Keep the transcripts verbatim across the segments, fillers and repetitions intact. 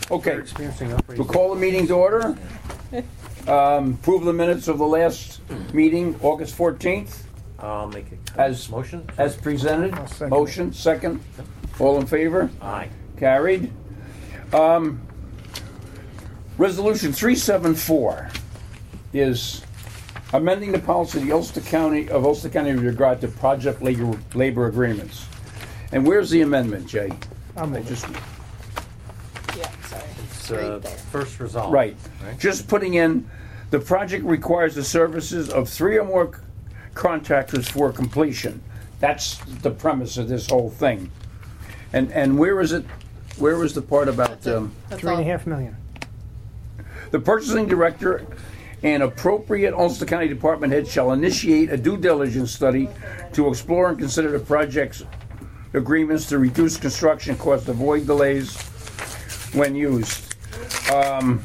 Okay, Experiencing upgrades. we'll call the meeting to order. Um, Approve the minutes of the last meeting, August fourteenth, I'll make it. As- Motion? as presented. I'll second Motion, second. All in favor? Aye. Carried. Um, Resolution three seventy-four is amending the policy of the Ulster County, of Ulster County with regard to project labor, labor agreements. And where's the amendment, Jay? I'll I move it. just, Yeah, sorry. It's uh, Right there. first resolve. right. Right. Just putting in, the project requires the services of three or more c- contractors for completion. That's the premise of this whole thing. And, and where is it, where is the part about, That's it. um, That's Three and a all. half million. the purchasing director and appropriate Ulster County department head shall initiate a due diligence study to explore and consider the project's agreements to reduce construction costs, avoid delays when used. Um,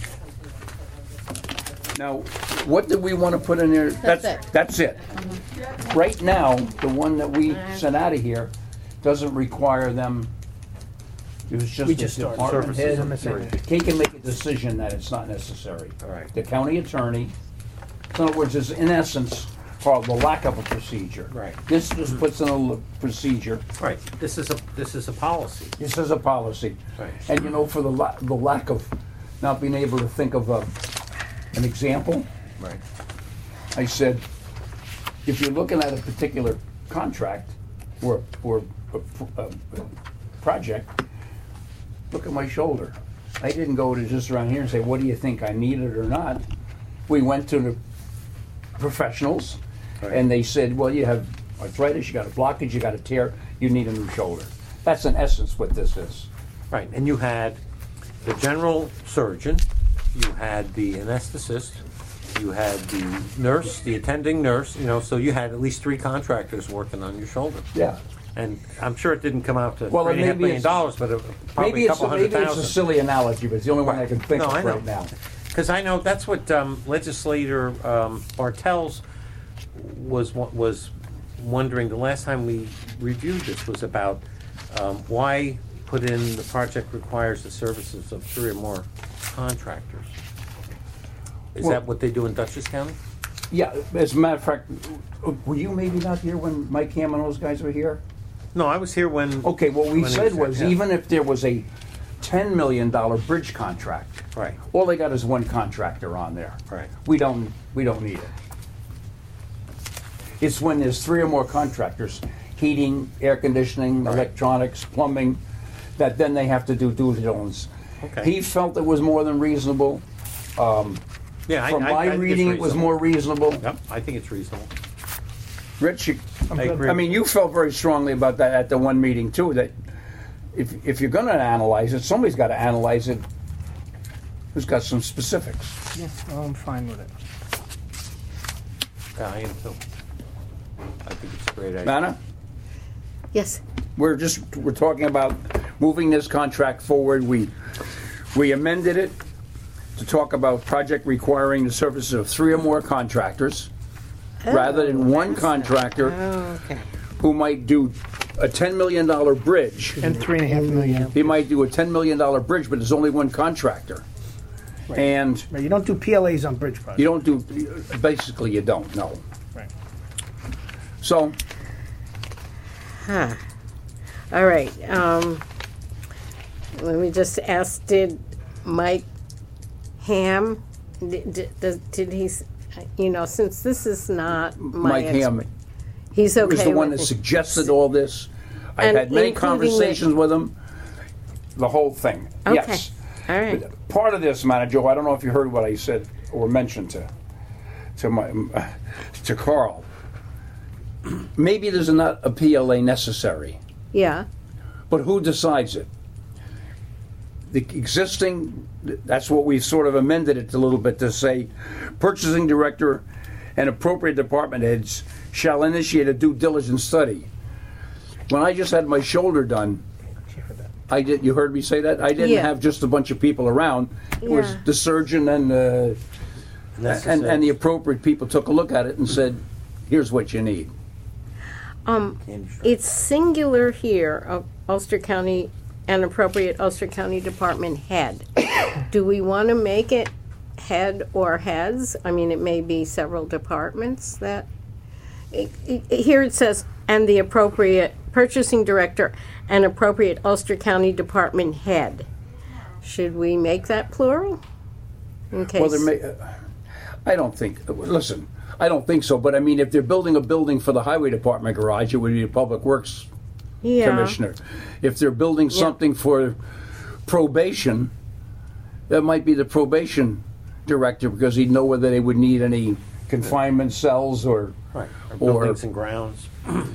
Now, what do we want to put in there? That's it. That's it. Right now, the one that we sent out of here doesn't require them, it was just We the just started. department Services head. of three. He can make a decision that it's not necessary. All right. The county attorney, in other words, is in essence called the lack of a procedure. Right. This just puts in a l- procedure. Right. This is a, this is a policy. This is a policy. Right. And you know, for the la- the lack of not being able to think of a, an example, Right. I said, if you're looking at a particular contract or, or a, pr- a project, look at my shoulder. I didn't go to just around here and say, what do you think, I need it or not? We went to the professionals, Right. and they said, well, you have arthritis, you got a blockage, you got a tear, you need a new shoulder. That's in essence what this is. Right. And you had the general surgeon, you had the anesthetist, you had the nurse, the attending nurse, you know, so you had at least three contractors working on your shoulder. Yeah. And I'm sure it didn't come out to Well, three and a half maybe million it's- dollars, but it- probably Maybe a it's, couple maybe hundred it's a thousand. silly analogy, but it's the only one I can think No, of I know. right now. Because I know that's what um, legislator um, Bartels was was wondering the last time we reviewed this was about um, why put in the project requires the services of three or more contractors. Is Well- that what they do in Dutchess County? Yeah, as a matter of fact, were you maybe not here when Mike Ham and those guys were here? No, I was here when. Okay, what we when he said here, was yeah. even if there was a ten million dollar bridge contract, Right. all they got is one contractor on there. Right. We don't, we don't need it. It's when there's three or more contractors, heating, air conditioning, Right. electronics, plumbing, that then they have to do due diligence. Okay. He felt it was more than reasonable. Um, Yeah, I, From I, I my think it's reading, it was reasonable. more reasonable. Yep, I think it's reasonable. Rich, you- I'm I good. agree. I mean, you felt very strongly about that at the one meeting too, that if, if you're gonna analyze it, somebody's gotta analyze it who's got some specifics. Yeah, well, I'm fine with it. Yeah, I am too. I think it's a great idea. Nana, Yes. we're just, we're talking about moving this contract forward. We, we amended it to talk about project requiring the services of three or more contractors, rather than one contractor Okay. who might do a ten million dollar bridge. And three and a half million. He might do a ten million dollar bridge, but there's only one contractor. Right. And Right, you don't do P L As on bridge projects. you don't do, basically you don't, no. Right. So, Huh. All right. Um, let me just ask, did Mike Ham, did, did, did he, s- you know, since this is not my... Mike ex- Ham He's okay was the one with that it. suggested all this. I've And had many including the- conversations with him, the whole thing, Okay. yes. All right. But part of this, man, Joe, I don't know if you heard what I said or mentioned to, to my, to Carl. Maybe there's not a P L A necessary. Yeah. But who decides it? The existing, that's what we sort of amended it a little bit to say, purchasing director and appropriate department heads shall initiate a due diligence study. When I just had my shoulder done, You heard that. I did, you heard me say that? I didn't Yeah. have just a bunch of people around. It was Yeah. the surgeon and, uh, That's and, it. and the appropriate people took a look at it and said, here's what you need. Um, Candy shop. it's singular here, of Ulster County, an appropriate Ulster County Department head. do we want to make it head or heads? I mean, it may be several departments that, it, it, here it says, and the appropriate purchasing director and appropriate Ulster County department head. Should we make that plural? In case. Well, there may, uh, I don't think, listen, I don't think so, but I mean, if they're building a building for the highway department garage, it would be the Public Works yeah. Commissioner. If they're building something for probation, that might be the probation director, because he'd know whether they would need any confinement cells or, Right, or or buildings and grounds.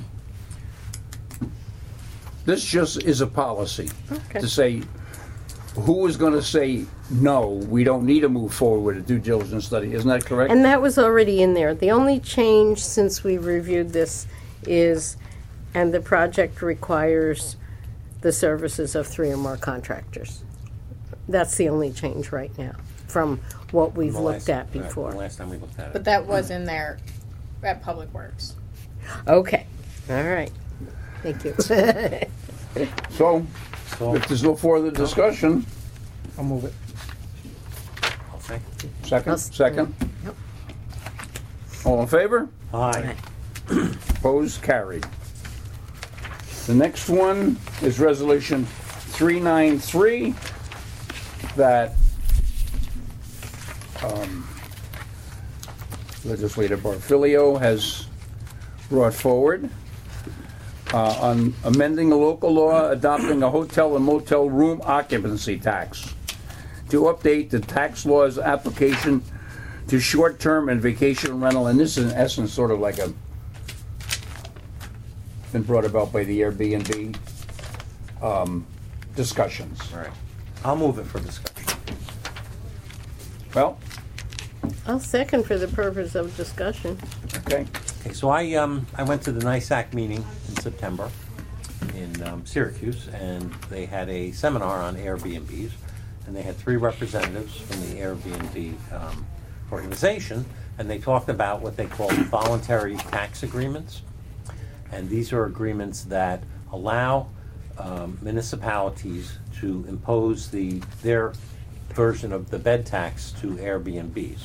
this just is a policy Okay. to say, who is going to say, no, we don't need to move forward with a due diligence study? Isn't that correct? And that was already in there. The only change since we reviewed this is, and the project requires the services of three or more contractors. That's the only change right now from what we've The looked last- at right, The before. last time we looked at it. But that was in there at Public Works. Okay, all right. Thank you. So, So, if there's no further discussion, I'll move it. I'll say. second, I'll- second. Yep. All in favor? Aye. Opposed? Carried. The next one is Resolution three ninety-three that um, Legislator Barfilio has brought forward uh, on amending a local law adopting a hotel and motel room occupancy tax to update the tax law's application to short-term and vacation rental. And this is in essence sort of like a been brought about by the Airbnb um, discussions. All right. I'll move it for discussion. Well, I'll second for the purpose of discussion. okay. Okay, so I, um, I went to the NISAC meeting in September in um, Syracuse, and they had a seminar on Airbnbs, and they had three representatives from the Airbnb um, organization, and they talked about what they call voluntary tax agreements. And these are agreements that allow um, municipalities to impose the, their version of the bed tax to Airbnbs.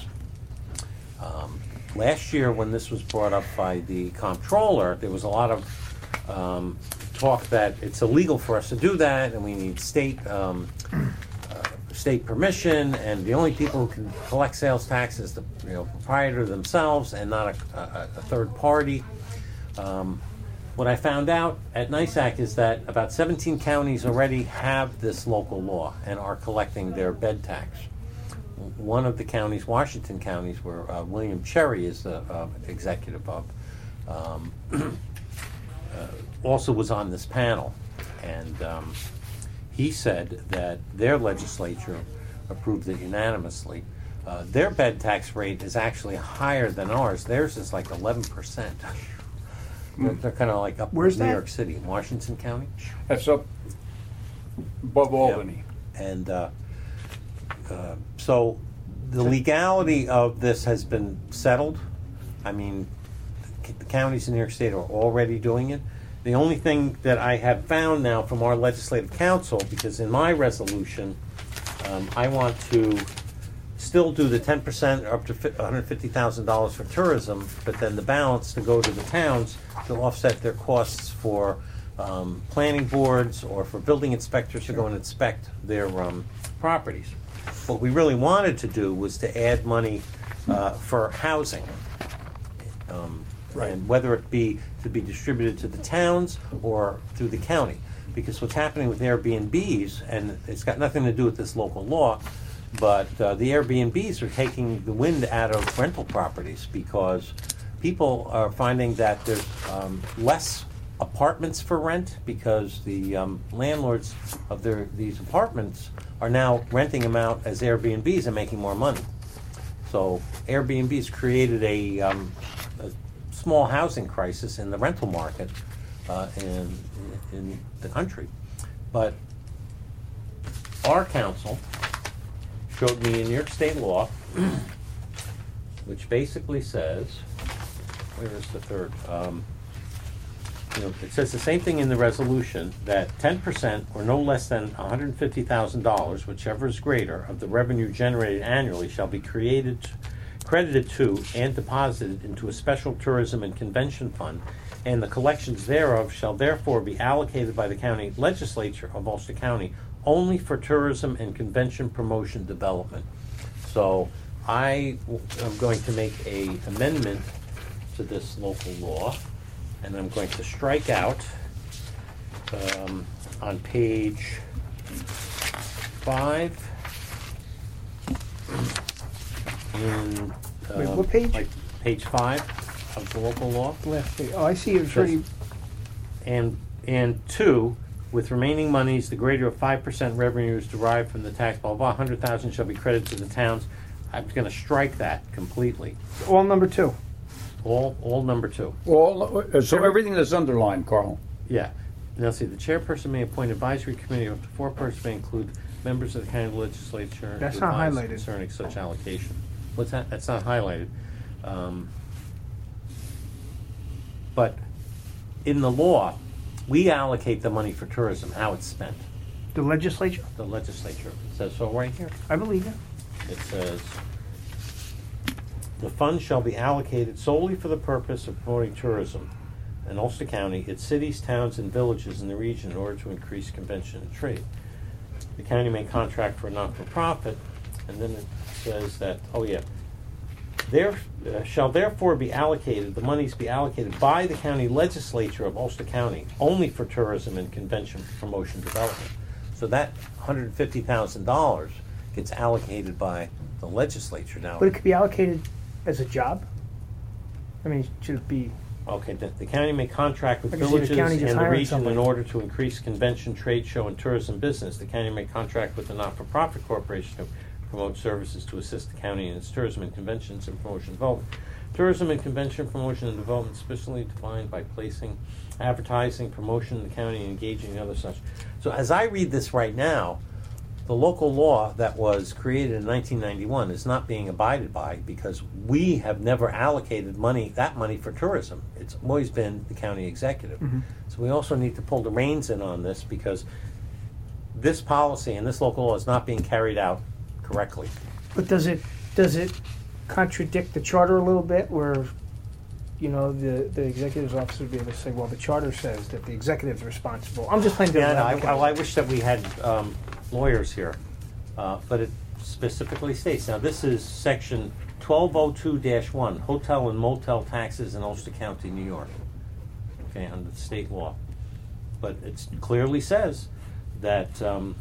Um, last year, when this was brought up by the comptroller, there was a lot of um, talk that it's illegal for us to do that, and we need state um, uh, state permission, and the only people who can collect sales tax is the you know proprietor themselves, and not a, a, a third party. Um, What I found out at NISAC is that about seventeen counties already have this local law and are collecting their bed tax. One of the counties, Washington counties, where uh, William Cherry is the uh, executive of, um, uh, also was on this panel. And um, he said that their legislature approved it unanimously. Uh, their bed tax rate is actually higher than ours. Theirs is like eleven percent. They're, they're kind of like up Where's in New that? York City, Washington County. That's up above Albany. And uh, uh, so the legality of this has been settled. I mean, the counties in New York State are already doing it. The only thing that I have found now from our legislative council, because in my resolution, um, I want to still do the ten percent up to one hundred fifty thousand dollars for tourism, but then the balance to go to the towns to offset their costs for um, planning boards or for building inspectors to go and inspect their um, properties. What we really wanted to do was to add money uh, for housing. Um, Right. And whether it be to be distributed to the towns or through the county. Because what's happening with Airbnbs, and it's got nothing to do with this local law, but uh, the Airbnbs are taking the wind out of rental properties because people are finding that there's um, less apartments for rent because the um, landlords of their these apartments are now renting them out as Airbnbs and making more money. So Airbnbs created a, um, a small housing crisis in the rental market uh, in, in the country. But our council showed me in New York State law, which basically says, where is the third? Um, you know, it says the same thing in the resolution, that ten percent or no less than one hundred fifty thousand dollars, whichever is greater, of the revenue generated annually shall be created, credited to, and deposited into a special tourism and convention fund, and the collections thereof shall therefore be allocated by the county legislature of Ulster County only for tourism and convention promotion development. So I w- am going to make a amendment to this local law, and I'm going to strike out um, on page five in Wait, um, what page? like page five of the local law. Left page. Oh, I see. It's Says- already. And, and two, with remaining monies, the greater of five percent revenues derived from the tax, blah, blah, one hundred thousand shall be credited to the towns. I'm gonna strike that completely. All number two. All, all number two. All, uh, so everything that's underlined, Carl. Yeah. Now, see, the chairperson may appoint advisory committee of up to four persons, may include members of the county legislature. That's to not advise highlighted. Concerning such allocation. What's that? That's not highlighted. Um, But in the law, we allocate the money for tourism, how it's spent. The legislature. The legislature says so right here. I believe you. It says, "The fund shall be allocated solely for the purpose of promoting tourism in Ulster County, its cities, towns, and villages in the region in order to increase convention and trade. The county may contract for a not-for-profit," and then it says that, oh yeah, "There uh, shall therefore be allocated, the monies be allocated by the county legislature of Ulster County only for tourism and convention promotion development." So that one hundred fifty thousand dollars gets allocated by the legislature now. But it could be allocated as a job. I mean, should it be? Okay, the, the county may contract with I can see the villages county and just the hiring region in somebody. order to increase convention, trade show, and tourism business. The county may contract with the not-for-profit corporation to promote services to assist the county in its tourism and conventions and promotion development. Tourism and convention promotion and development specially defined by placing advertising, promotion in the county, and engaging in other such. So as I read this right now, the local law that was created in nineteen ninety-one is not being abided by because we have never allocated money, that money for tourism. It's always been the county executive. Mm-hmm. So we also need to pull the reins in on this because this policy and this local law is not being carried out correctly. But does it does it contradict the charter a little bit, where, you know, the the executive's office would be able to say, well, the charter says that the executive's responsible. I'm just playing devil's Yeah, I, advocate. I, I wish that we had um, lawyers here, uh, but it specifically states. Now, this is section twelve oh two dash one, hotel and motel taxes in Ulster County, New York. Okay, under the state law, but it clearly says that um,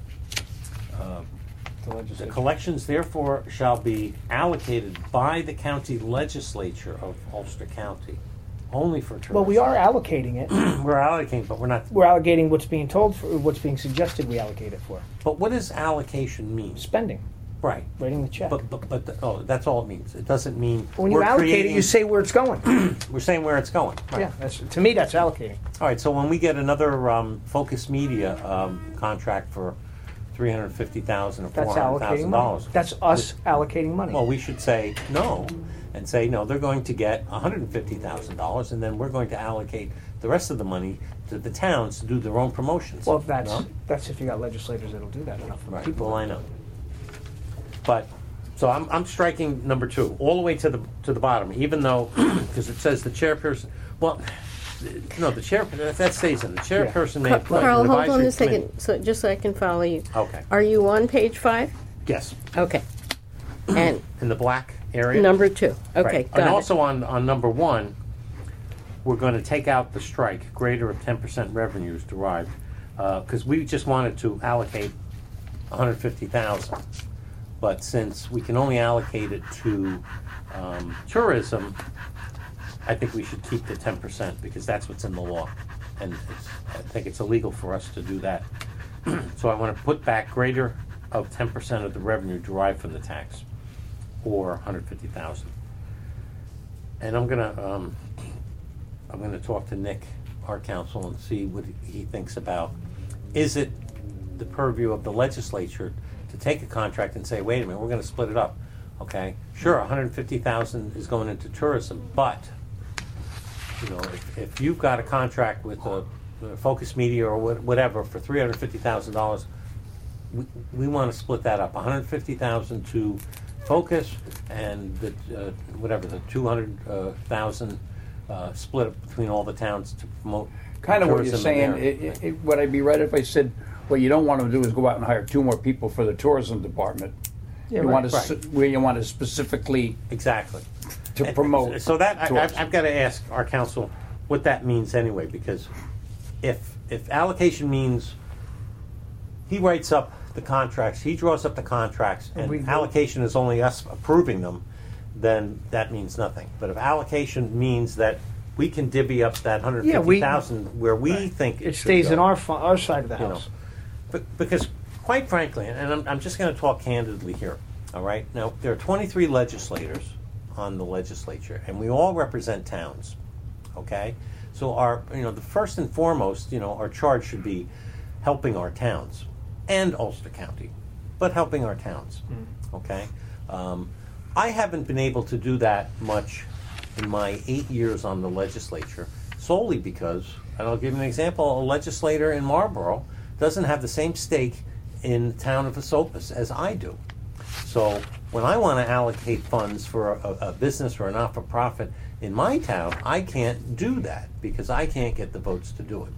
uh, The the legislature. collections therefore shall be allocated by the county legislature of Ulster County, only for tourism. Well, we are allocating it. We're allocating, but we're not. We're allocating what's being told for what's being suggested. We allocate it for But what does allocation mean? spending, Right. writing the check. But, but, but, the- oh, that's all it means. It doesn't mean. when you we're allocate it, creating- you say where it's going. We're saying where it's going. Right. Yeah, that's, to me, that's allocating. All right, so when we get another um, Focus Media um, contract for three hundred fifty thousand dollars or That's four hundred allocating thousand money. dollars. That's us allocating money. Well, we should say no and say, no, they're going to get one hundred fifty thousand dollars and then we're going to allocate the rest of the money to the towns to do their own promotions. Well, if that's No? that's if you got legislators that'll do that enough. Right, People, well, I know. But, so I'm, I'm striking number two, all the way to the, to the bottom, even though, because it says the chairperson, well, no, the chair, that that stays in, the chairperson may appoint an Carl, hold on advisory a second, committee. so just so I can follow you. Okay, Are you on page five? yes, Okay. And in the black area. number two. Okay, Right. got And it. also on, on number one, we're going to take out the strike, greater of ten percent revenues derived, because we just wanted to allocate one hundred fifty thousand dollars. But since we can only allocate it to um, tourism, I think we should keep the ten percent because that's what's in the law. And it's, I think it's illegal for us to do that. So I want to put back greater of ten percent of the revenue derived from the tax, or one hundred fifty thousand dollars. And I'm gonna, um, I'm gonna talk to Nick, our counsel, and see what he thinks about, is it the purview of the legislature to take a contract and say, wait a minute, we're gonna split it up, okay? Sure, one hundred fifty thousand dollars is going into tourism, but you know, if, if you've got a contract with a, a Focus Media or what, whatever for three hundred fifty thousand dollars, we, we want to split that up, one hundred fifty thousand to Focus and the, uh, whatever, the two hundred thousand uh, split up between all the towns to promote Kind of what you're tourism in saying, there. it, it, it- would I be right if I said, what you don't want to do is go out and hire two more people for the tourism department? Yeah, You right, want to, right. where you want to specifically Exactly. to And promote. So that, I, I've, tourism. I've got to ask our council what that means anyway, because if, if allocation means he writes up the contracts, he draws up the contracts, And we and vote. allocation is only us approving them, then that means nothing. But if allocation means that we can divvy up that hundred Yeah, we- fifty thousand where we think it It should stays go. in our, fu- our side of the You know. house. Be- Because, quite frankly, and I'm, I'm just going to talk candidly here, all right? Now, there are twenty-three legislators on the legislature, and we all represent towns, okay? So our, you know, the first and foremost, you know, our charge should be helping our towns and Ulster County, but helping our towns, okay? Um, I haven't been able to do that much in my eight years on the legislature, solely because, and I'll give you an example, a legislator in Marlborough doesn't have the same stake in the town of Esopus as I do. So when I want to allocate funds for a, a business or a not-for-profit in my town, I can't do that because I can't get the votes to do it.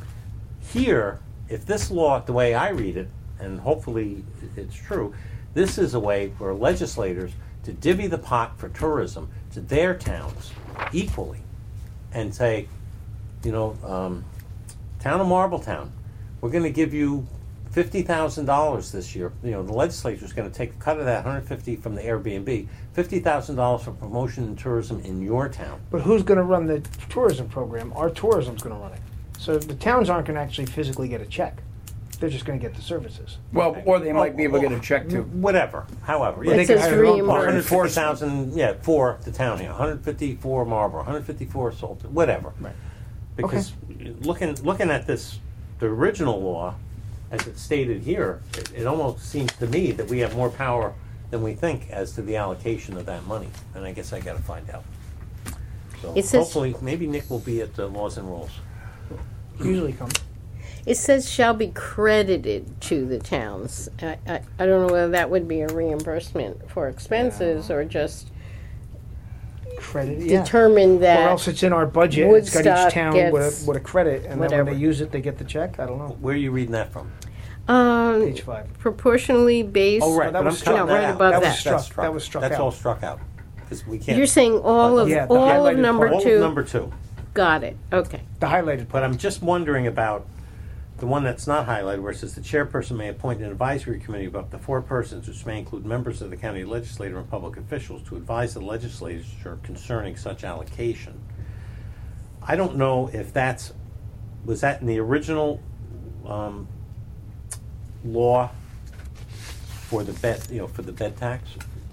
Here, if this law, the way I read it, and hopefully it's true, this is a way for legislators to divvy the pot for tourism to their towns equally and say, you know, um, town of Marbletown, we're going to give you fifty thousand dollars this year. You know, the legislature is going to take a cut of that one hundred fifty from the Airbnb, fifty thousand dollars for promotion and tourism in your town. But who's going to run the tourism program? Our tourism's going to run it. So the towns aren't going to actually physically get a check. They're just going to get the services. Well, or they might be able to get a check to. Whatever, however. Well, yeah. they can says hire their own one part. hundred fifty thousand, yeah, for the town here, one hundred fifty for Marlboro, one hundred fifty for Salton, whatever. Right. Because looking looking at this, the original law, as it's stated here, it, it almost seems to me that we have more power than we think as to the allocation of that money, and I guess I got to find out. So It says- hopefully, maybe Nick will be at the Laws and Rules. Usually comes. It says shall be credited to the towns. I, I, I don't know whether that would be a reimbursement for expenses or just Credit, yeah. determine Or that. else it's in our budget. It's got Woodstock each town with gets a, with a credit, and then whatever. when they use it, they get the check. I don't know. Where are you reading that from? um, Page five. proportionally based. Oh, right, that but was I'm struck. cutting No, that right out. above That was that. struck. That's struck. That was struck That's out. all struck out because we can't. You're saying all of Yeah, the all of highlighted number part. all two. of number two. Got it. Okay. The highlighted But part. I'm just wondering about the one that's not highlighted, where it says the chairperson may appoint an advisory committee of up to four persons, which may include members of the county legislature and public officials, to advise the legislature concerning such allocation. I don't know if that's, was that in the original um, law for the bed, you know, for the bed tax?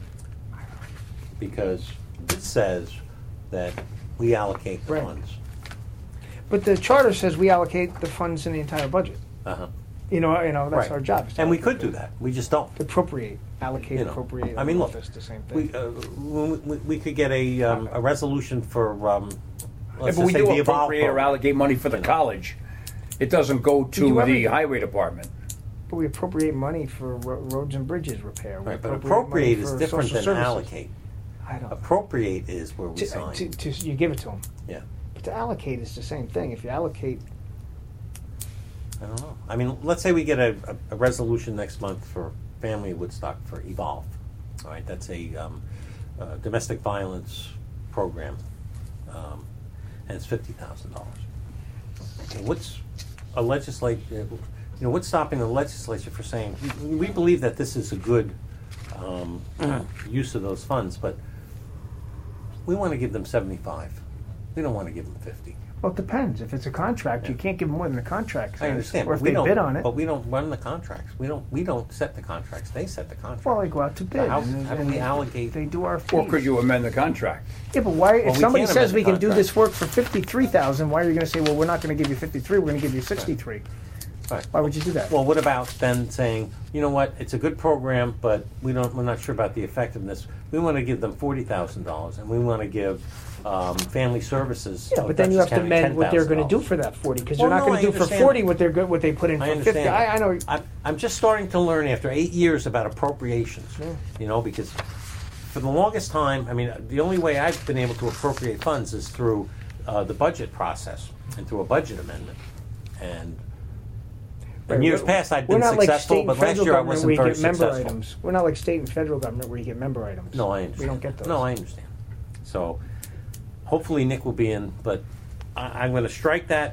Because it says that we allocate the Right. funds. But the charter says we allocate the funds in the entire budget. Uh-huh. You know, you know that's Right. our job. is to And we allocate could do that. We just don't. Appropriate, allocate, You know, appropriate. I mean, look, It's the same We, thing. uh, we, we- we could get a, um, a resolution for, um, Yeah, let's but just we say do the Evolve appropriate or program. allocate money for the You know. college. It doesn't go do to everything. the highway department. But we appropriate money for ro- roads and bridges repair. We Right, but money appropriate is for different social than services. allocate. I don't. Appropriate is where we To, sign. to, to, you give it to them. Yeah, But to allocate is the same thing. If you allocate, I don't know. I mean, let's say we get a, a, a resolution next month for Family Woodstock for Evolve. All right, that's a um, uh, domestic violence program, um, and it's fifty thousand dollars. What's a legislate? You know, what's stopping the legislature for saying we, we believe that this is a good um, use of those funds, but we want to give them seventy-five. We don't want to give them fifty. well, it depends. If it's a contract, you can't give them more than the contract says. I understand, Or but if we they don't. bid on it, But we don't run the contracts. We don't. We don't set the contracts. They set the contracts. well, they go out to bid. how- and, how do and we allocate- They do our fees. Or could you amend the contract? Yeah, but why? Well, if we somebody can't says amend we the can do contract. this work for fifty-three thousand, why are you going to say, well, we're not going to give you fifty-three, we're going to give you sixty-three? Right. Why would you do that? Well, what about then saying, you know what, it's a good program, but we don't, we're not sure about the effectiveness. We want to give them forty thousand dollars, and we want to give um, family services. Yeah, of but then you have Dutchess to County amend what they're going to do ten thousand dollars. for that forty, because Well, they're not no, going I to do for understand forty that. what they're good, what they put in I for understand fifty. that. I, I know. I'm, I'm just starting to learn after eight years about appropriations. Yeah. You know, because for the longest time, I mean, the only way I've been able to appropriate funds is through uh, the budget process and through a budget amendment. And in Right, years we're- past, I've we're been not like successful, state and but last federal year I government wasn't where you very get member successful. items. We're not like state and federal government where you get member items. No, I understand. We don't get those. No, I understand. So hopefully Nick will be in, but I, I'm going to strike that,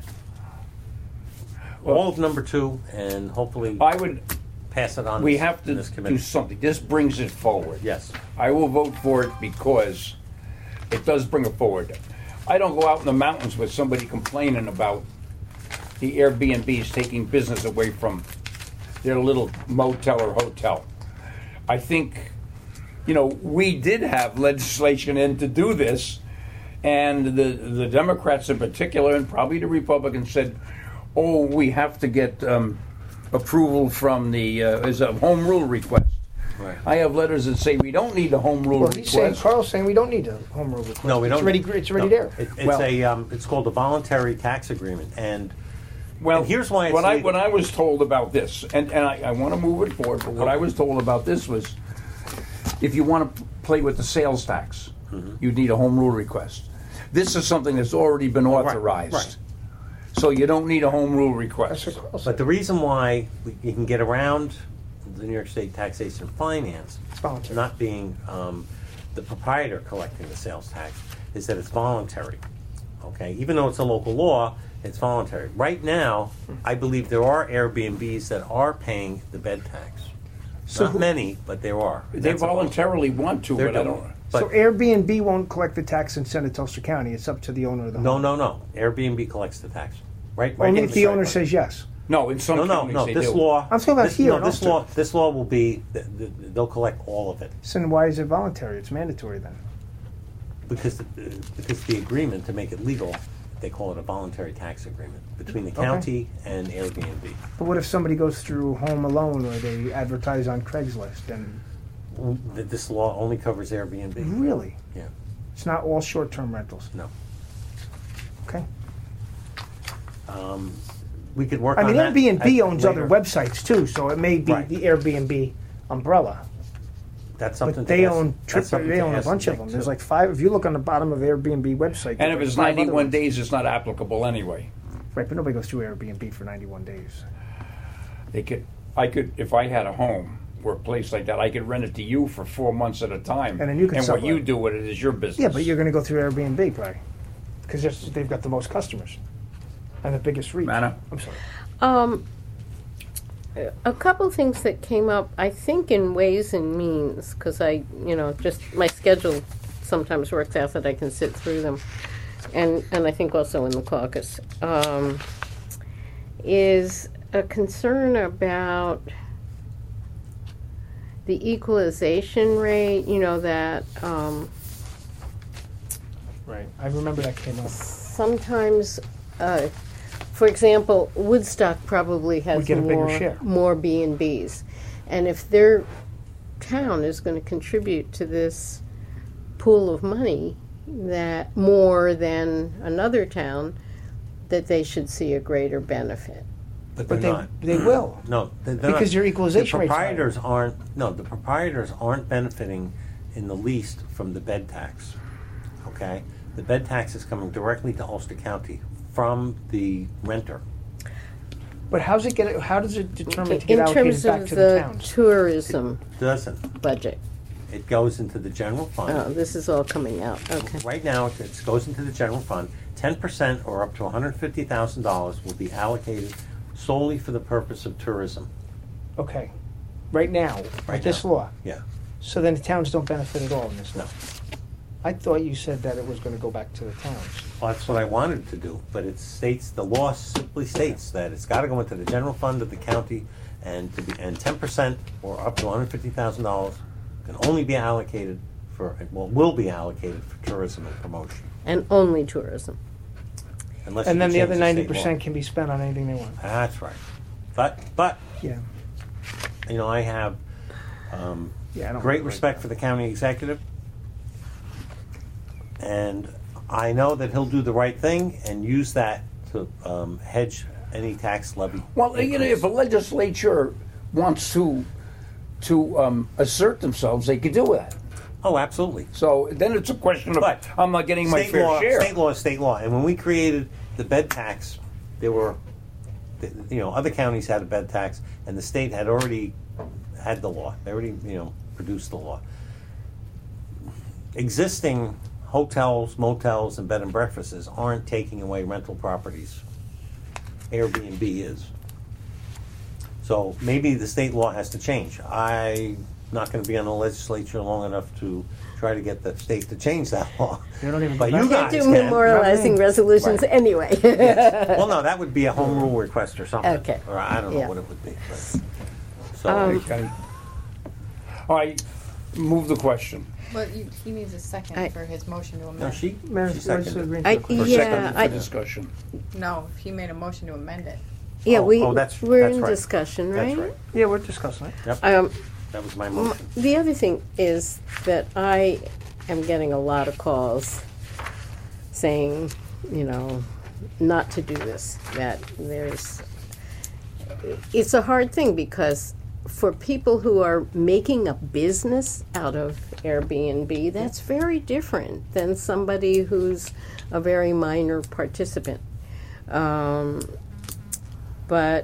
all of number two, and hopefully I would, pass it on we this- have to this do committee. something. This brings it forward. Yes. I will vote for it because it does bring it forward. I don't go out in the mountains with somebody complaining about the Airbnbs taking business away from their little motel or hotel. I think, you know, we did have legislation in to do this, and the the Democrats in particular, and probably the Republicans, said, "Oh, we have to get um, approval from the uh, is a home rule request." Right. I have letters that say we don't need a home rule Well, he's saying, request. Carl's saying we don't need a home rule request. No, we don't. It's already, it's already no, there. It, it's Well- a, um, it's called a voluntary tax agreement, and Well, and here's why it's what I legal. what I was told about this, and, and I, I want to move it forward, but what I was told about this was, if you want to play with the sales tax, Mm-hmm. you need a home rule request. This is something that's already been authorized, right. so you don't need a home rule That's request. what Carl But said. the reason why we, you can get around the New York State Taxation and Finance It's voluntary. not being um, the proprietor collecting the sales tax is that it's voluntary. Okay, even though it's a local law, it's voluntary. Right now, I believe there are Airbnbs that are paying the bed tax. So Not who- many, but there are. They That's a- voluntarily want to, They're but I doing don't. it. But So Airbnb won't collect the tax and send it to Ulster County. It's up to the owner of the no, home. no, no. Airbnb collects the tax. Right, right Only in if the site owner budget. says yes. No, in some No, no, counties no. they This do. law. I'm talking about this, here No, in this Ulster. law. This law will be. th- th- They'll collect all of it So then why is it voluntary? It's mandatory then. because the, because the agreement to make it legal, they call it a voluntary tax agreement between the county and Airbnb. But what if somebody goes through Home Alone or they advertise on Craigslist? And Th- This law only covers Airbnb. really, Yeah. it's not all short-term rentals. No. Okay. Um, we could work I on mean, that. Airbnb at- owns later. other websites too, so it may be Right. the Airbnb umbrella. That's something. But to they ask- own that's Trip. something They to own a ask bunch of Nick, them. There's too. like five. If you look on the bottom of Airbnb website, And there's if like it's five other ninety-one ones. days, it's not applicable anyway. Right, but nobody goes through Airbnb for ninety-one days. They could, I could, if I had a home or a place like that, I could rent it to you for four months at a time. And then you could And what sublet. you do with it is your business. Yeah, but you're going to go through Airbnb, probably, because they've got the most customers and the biggest reach. Manna? I'm sorry. Um, a couple things that came up, I think, in Ways and Means, because I, you know, just my schedule sometimes works out that I can sit through them, and and I think also in the caucus, um, is a concern about the equalization rate. You know that. Um, Right, I remember that came up. sometimes, uh, for example, Woodstock probably has We get a bigger more, share. more B and Bs. And if their town is going to contribute to this pool of money that more than another town, that they should see a greater benefit. But But they're they not. they will. No, they're they're Because not. your equalization the rate's higher. proprietors aren't. No, the proprietors aren't benefiting in the least from the bed tax. Okay, the bed tax is coming directly to Ulster County from the renter. But how's it get? How does it determine to In get allocated terms back of to the, the towns? tourism Doesn't. budget. It goes into the general fund. Oh, this is all coming out. Okay. Right now, it it goes into the general fund. Ten percent, or up to one hundred fifty thousand dollars, will be allocated solely for the purpose of tourism. Okay, right now, Right with this now. law. Yeah. So then the towns don't benefit at all in this law. No. I thought you said that it was going to go back to the towns. Well, that's what I wanted to do, but it states, the law simply states that it's gotta go into the general fund of the county, and to be, and ten percent, or up to one hundred fifty thousand dollars, can only be allocated for, well, will be allocated for tourism and promotion, And only tourism. unless And you then the change other state ninety law. percent can be spent on anything they want. That's right. But, but, Yeah. you know, I have um, Yeah, I don't great like respect that. for the county executive. And I know that he'll do the right thing and use that to um, hedge any tax levy. Well, you know, increase. if a legislature wants to to um, assert themselves, they could do that. Oh, absolutely. So then it's a question of But I'm not getting my state fair law, share. State law is state law. And when we created the bed tax, there were, you know, other counties had a bed tax, and the state had already had the law. They already, you know, produced the law. Existing hotels, motels, and bed and breakfasts aren't taking away rental properties. Airbnb is. So maybe the state law has to change. I'm not going to be on the legislature long enough to try to get the state to change that law. They don't even But go you back. guys Do can. memorializing resolutions Right. anyway. Yes. Well, no, that would be a home rule request or something. Okay. Or I don't know Yeah. what it would be. But, so, Um, Okay. All right, move the question. But you, he needs a second I- for his motion to no, amend. she, Mayor, she Mayor, seconded. agreeing it. to I- the question. For Yeah, second for I- discussion. No, he made a motion to amend it. Yeah, Oh, we, oh, that's- we're that's in right. discussion, right? That's right. Yeah, we're discussing it. Yep. Um, That was my m- motion. the other thing is that I am getting a lot of calls saying, you know, not to do this, that there's, it's a hard thing because for people who are making a business out of Airbnb, that's very different than somebody who's a very minor participant. Um, but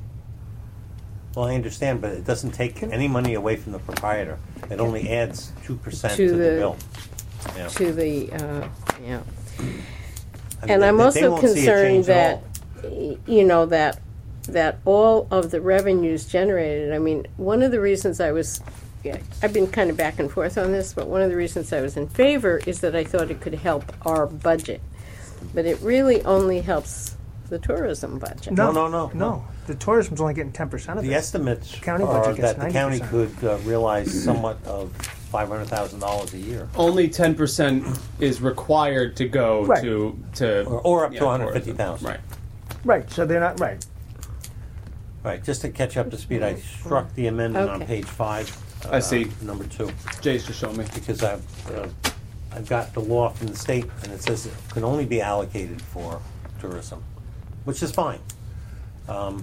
Well, I understand, but it doesn't take any money away from the proprietor. It only adds two percent To to the the- bill. Yeah. to the, uh, yeah. I mean, And they- I'm they also won't see a concerned change at that, all. y- you know, that, that all of the revenues generated, I mean, one of the reasons I was, yeah, I've been kind of back and forth on this, but one of the reasons I was in favor is that I thought it could help our budget. But it really only helps the tourism budget. No, no, no, no. No, the tourism's only getting ten percent of The it. estimates county are budget gets that the county ninety could percent. uh, realize somewhat of five hundred thousand dollars a year. Only ten percent is required to go Right. to to Or- or up to yeah, one hundred fifty thousand. tourism. Right. Right, so they're not, right. Right, just to catch up to speed, I struck the amendment on Okay. page five. I uh, see. Number two, Jay's just showing me. because I've, uh, I've got the law from the state, and it says it can only be allocated for tourism, which is fine. Um,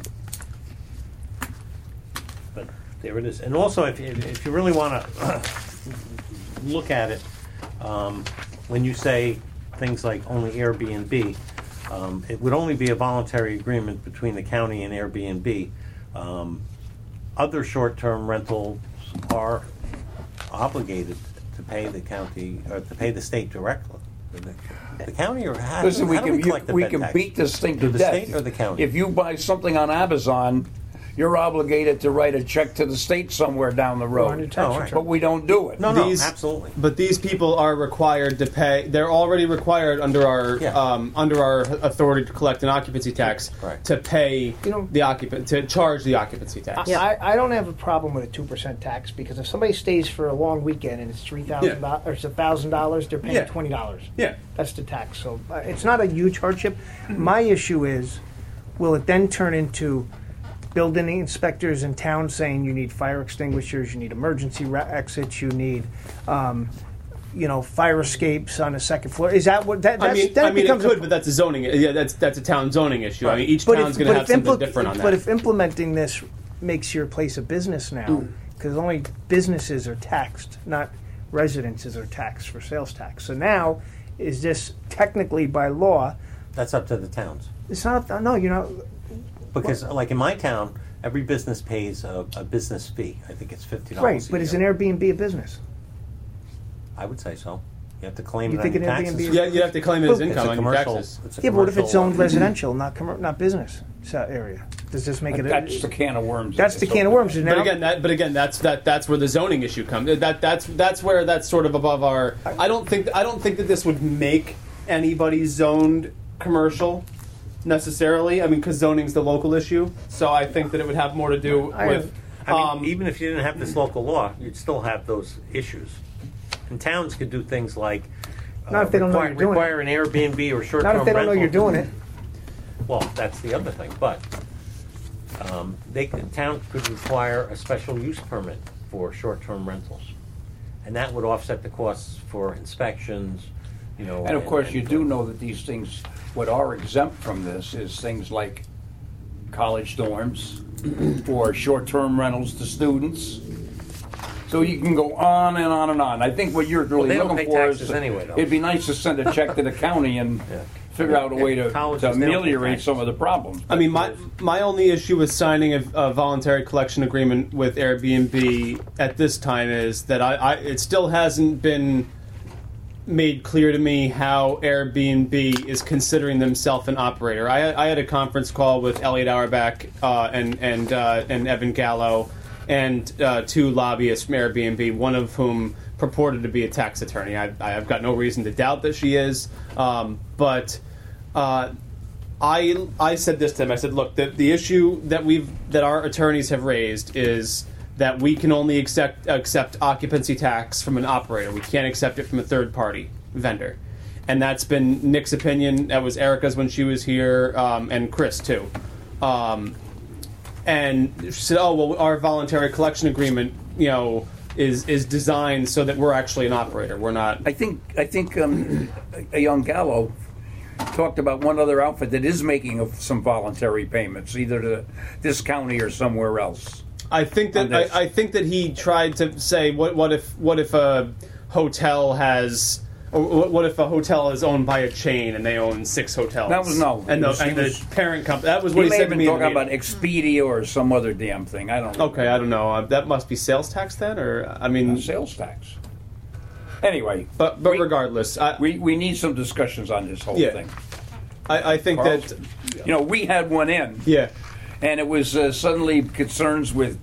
But there it is. And also, if, you- if you really want to look at it, um, when you say things like only Airbnb, um, it would only be a voluntary agreement between the county and Airbnb. Um, Other short-term rentals are obligated to pay the county, or to pay the state directly. The- The county, or how how Listen, we do can, we you- collect the we bed can tax? beat this thing Do to the death. state or the county? If you buy something on Amazon, you're obligated to write a check to the state somewhere down the On your road. tax Oh, right. return. But we don't do it. No, no, These- absolutely. But these people are required to pay. They're already required under our Yeah. um, under our authority to collect an occupancy tax Right. to pay You know- the occupant to charge the occupancy tax. I, I I don't have a problem with a two percent tax because if somebody stays for a long weekend and it's three thousand dollars or it's a thousand dollars, they're paying Yeah. twenty dollars. Yeah. That's the tax. So uh, it's not a huge hardship. My issue is, will it then turn into building inspectors in town saying you need fire extinguishers, you need emergency ra- exits, you need, um, you know, fire escapes on the second floor? Is that what that? I That's, mean, then I mean, it becomes a- could, but that's a zoning. Yeah, that's that's a town zoning issue. I mean, each But town's if- going to but have if something impl- different on But that. if implementing this makes your place a business now, because only businesses are taxed, not residences are taxed for sales tax. So now, is this technically by law? That's up to the towns. It's not. No, you know. Because, like in my town, every business pays a, a business fee. I think it's fifty dollars. Right, but is an Airbnb a business? I would say so. You have to claim You it on think your an Airbnb taxes. is- yeah, you have to claim it as Well, It's income a on your commercial. taxes. It's a Yeah, but what if it's commercial, zoned uh, residential, not commer- not business so area? Does this make it? A, That's the can of worms. that's the can of worms. And But now, again, that but again, that's that that's where the zoning issue comes. That that's that's where that's sort of above our. I don't think I don't think that this would make anybody zoned commercial necessarily. I mean, because zoning's the local issue. So I think that it would have more to do I with. I mean, um, even if you didn't have this local law, you'd still have those issues. And towns could do things like uh, Not if they don't know require, you're doing require an Airbnb or short-term not if they don't know rental. you're doing it. Well, that's the other thing. But um, they, the town could require a special use permit for short-term rentals. And that would offset the costs for inspections, you know. And of course, you do know that these things, what are exempt from this is things like college dorms or short-term rentals to students. So you can go on and on and on. I think what you're really they don't looking pay for taxes is, anyway, though. it'd be nice to send a check to the county and Yeah. figure out a way to, Colleges, to they don't pay ameliorate taxes. some of the problems. I mean, my my only issue with signing a, a voluntary collection agreement with Airbnb at this time is that I, I it still hasn't been made clear to me how Airbnb is considering themselves an operator. I, I had a conference call with Elliot Auerbach uh, and and uh, and Evan Gallo and uh, two lobbyists from Airbnb, one of whom purported to be a tax attorney. I, I've got no reason to doubt that she is, um, but. Uh, I I said this to him. I said, look, the the issue that we've that our attorneys have raised is that we can only accept accept occupancy tax from an operator. We can't accept it from a third party vendor, and that's been Nick's opinion. That was Erica's when she was here, um, and Chris too. Um, and she said, oh well, our voluntary collection agreement, you know, is is designed so that we're actually an operator. We're not. I think I think um, a young Gallo talked about one other outfit that is making of some voluntary payments, either to this county or somewhere else. I think on that this. I, I think that he tried to say what what if what if a hotel has or what what if a hotel is owned by a chain and they own six hotels? That was no. and It the, was- and he the was- parent company. That was He what he, may said have to been me. in talking the about meeting. Expedia or some other damn thing. I don't know. Okay, I don't know. Uh, that must be sales tax then, or I mean, Sales tax. Anyway, but but we, regardless, I, we we need some discussions on this whole Yeah. thing. I, I think Carl's- that you know, we had one in, yeah. and it was uh, suddenly concerns with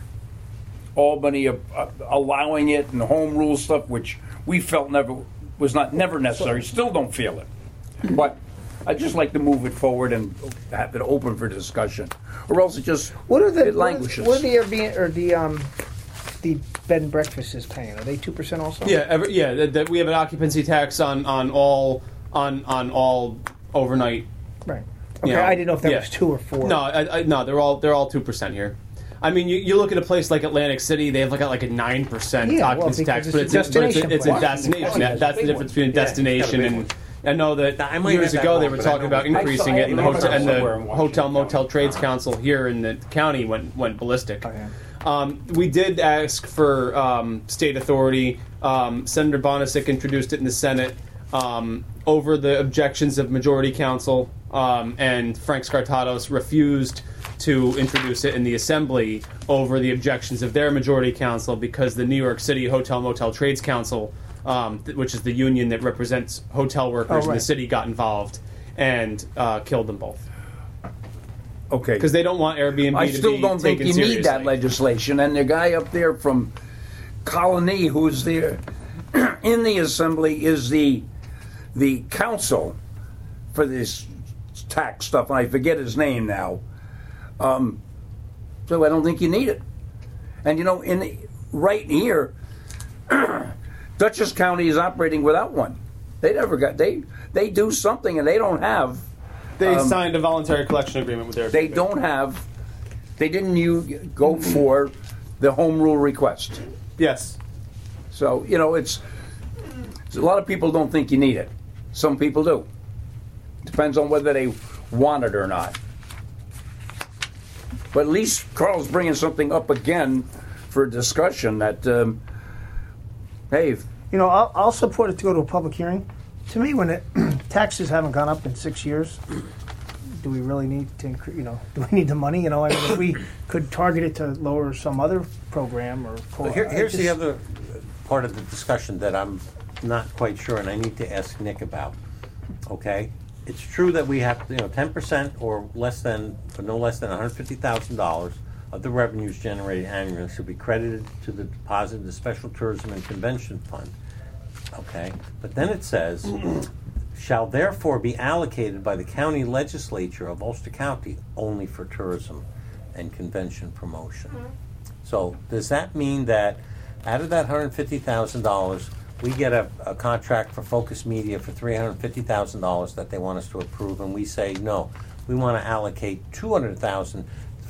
Albany uh, uh, allowing it and home rule stuff, which we felt never was not never necessary. Still don't feel it, but I'd just like to move it forward and have it open for discussion, or else it just What are the it what are, languishes. what are the Airbnb or the um the bed and breakfast is paying? Are they two percent also? Yeah, every, yeah. That, that we have an occupancy tax on, on all on on all overnight. Right. Okay. You know, I didn't know if that yeah. was two or four. No, I, I, no, they're all they're all two percent here. I mean, you, you look at a place like Atlantic City; they have like a, like a nine percent Yeah, well, occupancy because tax, it's but a it's, a, but it's, a, destination it's a place. destination. That, that's the Big difference one. between Yeah, destination it's got a big and. one. I know that I might years have that ago they wrong, were but I talking know about that- increasing I it, and the saw- I hotel and somewhere in the Washington hotel motel County. trades council here in the county went went ballistic. Oh, yeah. Um, we did ask for um, state authority. Um, Senator Bonisic introduced it in the Senate um, over the objections of majority council, um, and Frank Scartatos refused to introduce it in the Assembly over the objections of their majority council because the New York City Hotel Motel Trades Council, um, th- which is the union that represents hotel workers Oh, in the right. city, got involved and uh, killed them both Okay, because they don't want Airbnb I to still be don't think taken you seriously. need that legislation. And the guy up there from Colony, who's there in the assembly, is the the counsel for this tax stuff. And I forget his name now. Um, so I don't think you need it. And you know, in the, right here, Dutchess County is operating without one. They never got they they do something and they don't have. They um, signed a voluntary collection agreement with Airbnb. They don't have. They didn't you go for the home rule request. Yes. So you know it's, it's a lot of people don't think you need it. Some people do. Depends on whether they want it or not. But at least Carl's bringing something up again for discussion. That um, hey, You know, I'll, I'll support it to go to a public hearing. To me, when it, taxes haven't gone up in six years, do we really need to increase? You know, do we need the money? You know, I mean, if we could target it to lower some other program or. Well, here, I here's the just- other part of the discussion that I'm not quite sure, and I need to ask Nick about. Okay, it's true that we have, you know, ten percent or less than, or no less than one hundred fifty thousand dollars of the revenues generated annually should be credited to the deposit of the Special Tourism and Convention Fund. Okay, but then it says, shall therefore be allocated by the county legislature of Ulster County only for tourism and convention promotion. So does that mean that out of that one hundred fifty thousand dollars, we get a, a contract for Focus Media for three hundred fifty thousand dollars that they want us to approve, and we say, no, we want to allocate two hundred thousand dollars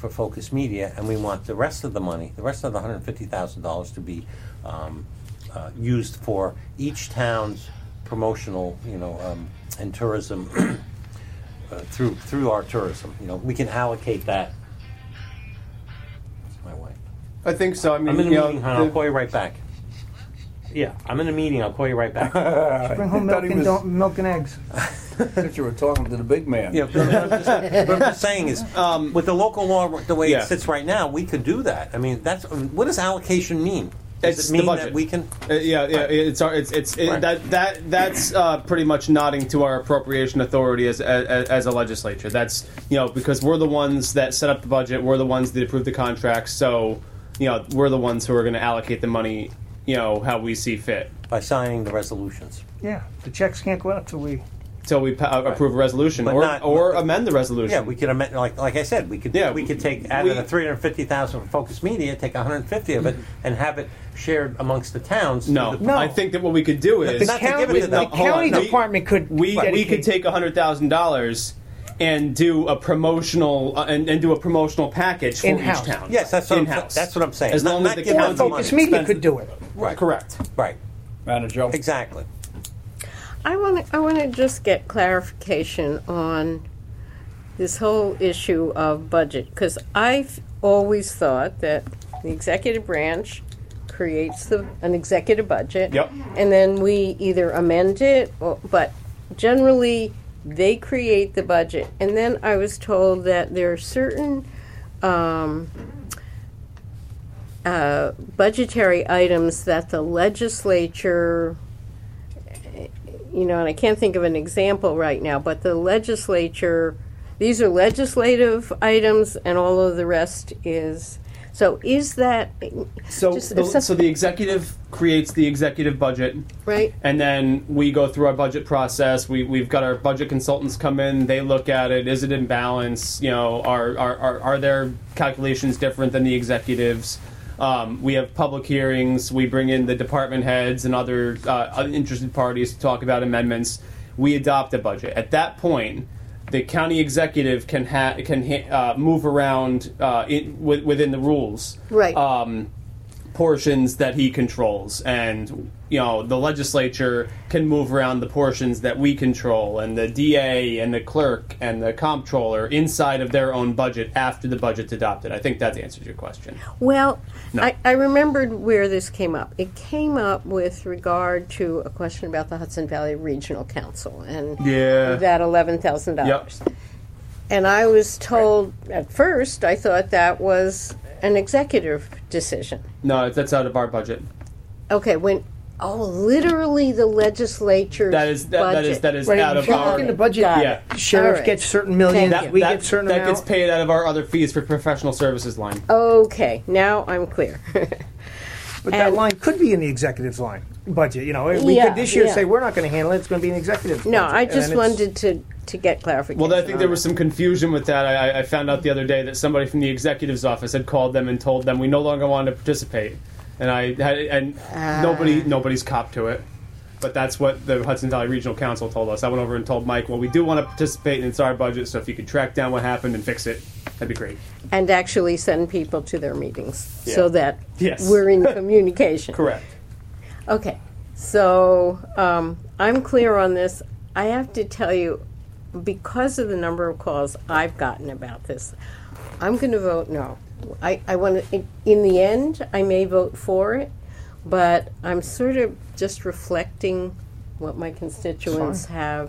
for Focus Media, and we want the rest of the money, the rest of the one hundred fifty thousand dollars to be um, uh, used for each town's promotional, you know, um, and tourism uh, through through our tourism. You know, we can allocate that. That's my wife. I think so. I mean, I'm in a you know, meeting, hon. I'll the- call you right back. Yeah, I'm in a meeting. I'll call you right back. Bring home I thought milk he and, was- don't, milk and eggs. That you were talking to the big man. Yeah, but what I'm just, what I'm just saying is, Um, with the local law the way yeah. it sits right now, we could do that. I mean, that's what does allocation mean? Does It's it the mean budget. that we can? Uh, yeah, yeah, it's our, it's it's it, Right. that that that's uh, pretty much nodding to our appropriation authority as, as as a legislature. That's, you know, because we're the ones that set up the budget, we're the ones that approve the contracts, so, you know, we're the ones who are going to allocate the money, you know, how we see fit. By signing the resolutions. Yeah, the checks can't go out till we. Till we pa- uh, approve a resolution, But or not- or amend the resolution. Yeah, we could amend, like like I said, we could Yeah, we could take out we- of the three hundred fifty thousand for Focus Media, take one hundred fifty of it, and have it shared amongst the towns. No, through No. I think that what we could do is The Not to county, give it to the them. Hold on, county no. department could. we we dedicate- could take a hundred thousand dollars and do a promotional uh, and, and do a promotional package for In-house. each town. Yes, that's what I'm- in-house. that's what I'm saying. As Not- long not as the giving Or them county the money. Focus Media spends- could do it. Right. Correct. Right. Manager. Exactly. I want to I want to just get clarification on this whole issue of budget, because I've always thought that the executive branch creates the an executive budget. Yep. And then we either amend it, or, but generally they create the budget. And then I was told that there are certain um, uh, budgetary items that the legislature, you know, and I can't think of an example right now, but the legislature, these are legislative items, and all of the rest is. So is that So, just- the, if some- so the executive creates the executive budget, right? and then we go through our budget process. We we've got our budget consultants come in. They look at it. Is it in balance? You know, are are are, are their calculations different than the executives? Um, we have public hearings. We bring in the department heads and other uh, interested parties to talk about amendments. We adopt a budget. At that point, the county executive can ha- can ha- uh, move around uh, in, w- within the rules. Right. Um, portions that he controls, and you know the legislature can move around the portions that we control, and the D A and the clerk and the comptroller inside of their own budget after the budget's adopted. I think that answers your question. Well, No. I, I remembered where this came up. It came up with regard to a question about the Hudson Valley Regional Council and Yeah. that eleven thousand dollars. And I was told at first, I thought that was an executive decision. No, that's out of our budget. Okay, when oh, literally the legislature's That is that, that budget. is that is Right, out if of you our. look in the budget, Got Yeah. it. sheriff All right. gets certain millions, Thank you. we that, get certain that amount. gets paid out of our other fees for professional services line. Okay, now I'm clear. But that And- line could be in the executive's line budget. You know, we Yeah, could this year yeah. say we're not going to handle it. It's going to be an executive. No, budget. I And just then it's- wanted to, to get clarification. Well, I think on there that. was some confusion with that. I, I found out the other day that somebody from the executive's office had called them and told them we no longer wanted to participate, and I had, and Ah. nobody nobody's copped to it. But that's what the Hudson Valley Regional Council told us. I went over and told Mike, well, we do want to participate, and it's our budget, so if you could track down what happened and fix it, that'd be great. And actually send people to their meetings so Yeah. that Yes. we're in communication. Correct. Okay, so um, I'm clear on this. I have to tell you, because of the number of calls I've gotten about this, I'm going to vote no. I, I want to. In the end, I may vote for it, but I'm sort of just reflecting what my constituents have.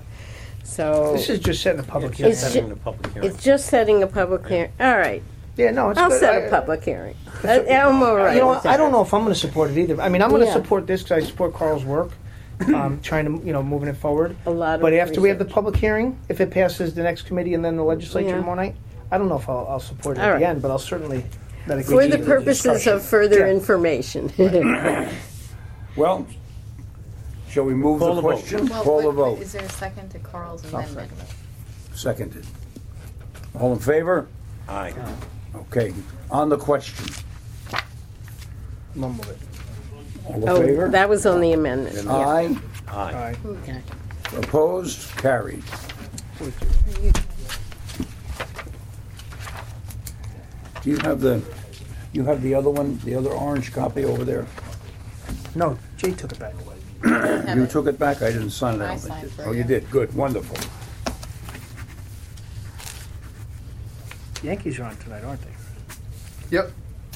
So This is just setting a public hearing. It's Setting ju- the public hearing. it's just setting a public hearing. All right, Yeah, no, it's I'll good. set I- a public hearing. I, I'm all right. You know, with what, I that. don't know if I'm going to support it either. I mean, I'm going to Yeah. support this because I support Carl's work, um, trying to, you know, moving it forward. A lot of But after we have the research. public hearing, if it passes the next committee and then the legislature Yeah. tomorrow night, I don't know if I'll, I'll support it All at right. the end, but I'll certainly let it go For to the the purposes discussion. of further Yeah. information. Well, shall we move Call the the vote. question? Well, Call wait, the wait, vote. Is there a second to Carl's amendment? Seconded. All in favor? Aye. Okay. On the question. Mumble it. All in Oh, favor? that was on the amendment. yeah. Aye. Aye. Aye. Okay. Opposed? Carried. Do you have the, you have the other one, the other orange copy over there? No, Jay took it back. Have You it. took it back? I didn't sign it. I I don't think signed you- for Oh, you you. did, good, wonderful. Yankees are on tonight, aren't they? Yep.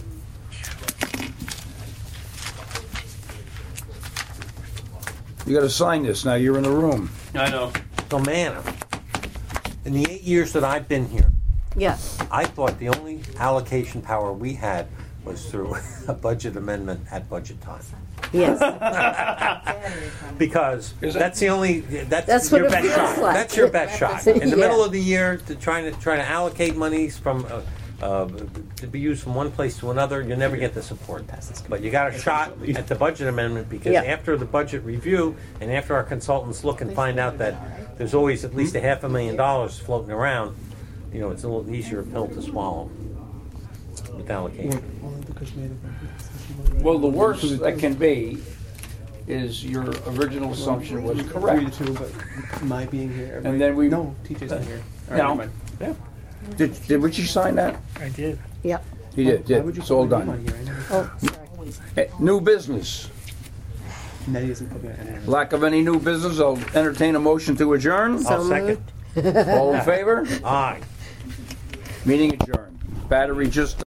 You gotta sign this, now you're in the room. I know. So man, in the eight years that I've been here, Yeah. I thought the only allocation power we had was through a budget amendment at budget time. Yes. Because Is it? that's the only, that's, That's what your it best feels shot. like. That's your best shot. In the Yeah. middle of the year, to trying to trying to allocate monies from uh, uh, to be used from one place to another, you never get the support. But you got a shot at the budget amendment because Yeah. after the budget review and after our consultants look and find out that there's always at least a half a million dollars floating around, you know, it's a little easier pill to swallow with allocation. Well, the worst that can be is your original assumption was Three to correct. two, but my being here. And then we- No, T J's not here. All right, No. never mind. Yeah. Did, did Richie sign that? I did. Yep. He did, Why did. would you It's all put my name done. on here? I never- Oh, sorry. Eh, New business. Nettie isn't putting it in there. Lack of any new business, I'll entertain a motion to adjourn. So I'll second. moved. All in favor? Aye. Meeting adjourned. Battery just